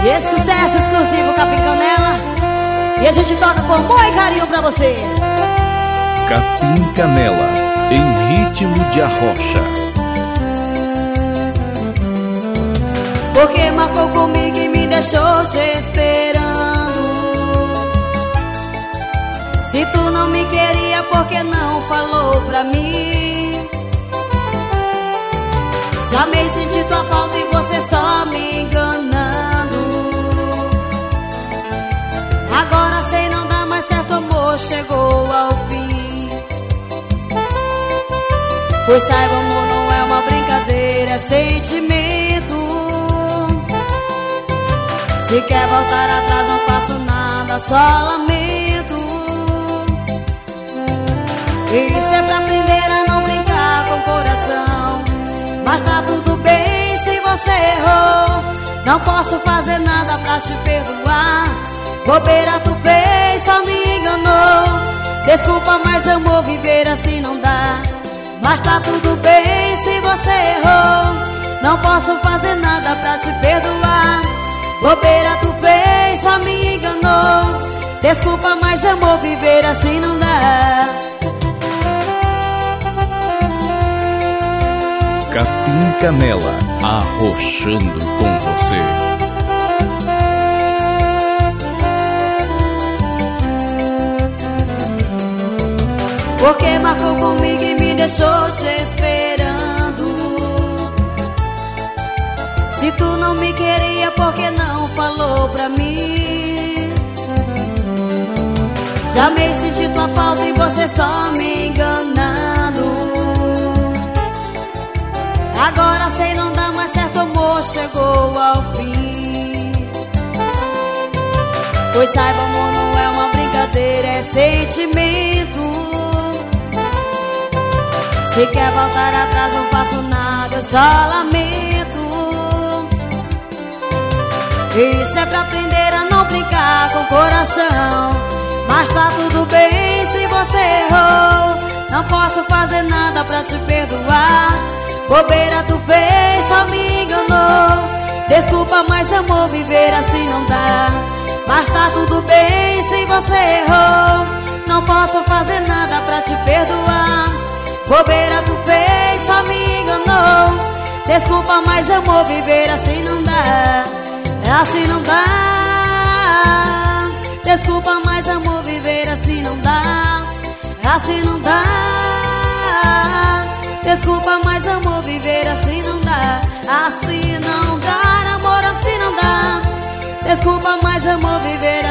E esse sucesso exclusivo Capim Canela, e a gente toca com amor e carinho pra você. Capim Canela, em ritmo de arrocha. Porque marcou comigo e me deixou te esperando. Se tu não me queria, por que não falou pra mim? Já me senti tua falta e você só me enganando. Agora sei não dá mais certo, amor chegou ao fim. Pois saiba, amor, não é uma brincadeira, é sentimento. Se quer voltar atrás não faço nada, só lamento. Isso é pra aprender a não brincar com o coração. Mas tá tudo bem se você errou. Não posso fazer nada pra te perdoar. Bobeira tu fez, só me enganou. Desculpa, mas amor, viver assim não dá. Mas tá tudo bem se você errou. Não posso fazer nada pra te perdoar. Bobeira tu fez, só me enganou. Desculpa, mas amor, viver assim não dá. Capim Canela, arrochando com você. Porque marcou comigo e me deixou te esperando. Se tu não me queria, por que não falou pra mim? Já me senti tua falta e você só me enganando. Agora sei não dá mais certo, amor chegou ao fim. Pois saiba, amor, não é uma brincadeira, é sentimento. Se quer voltar atrás não faço nada, eu só lamento. Isso é pra aprender a não brincar com o coração. Mas tá tudo bem se você errou. Não posso fazer nada pra te perdoar. Bobeira tu fez, só me enganou. Desculpa, mas amor, viver assim não dá. Mas tá tudo bem se você errou. Não posso fazer nada pra te perdoar. Bobeira tu fez, só me enganou. Desculpa, mas amor, viver assim não dá. Assim não dá. Desculpa, mas amor, viver assim não dá. Assim não dá. Desculpa, mas amor, viver assim não dá. Assim não dá, amor, assim não dá. Desculpa, mas amor, viver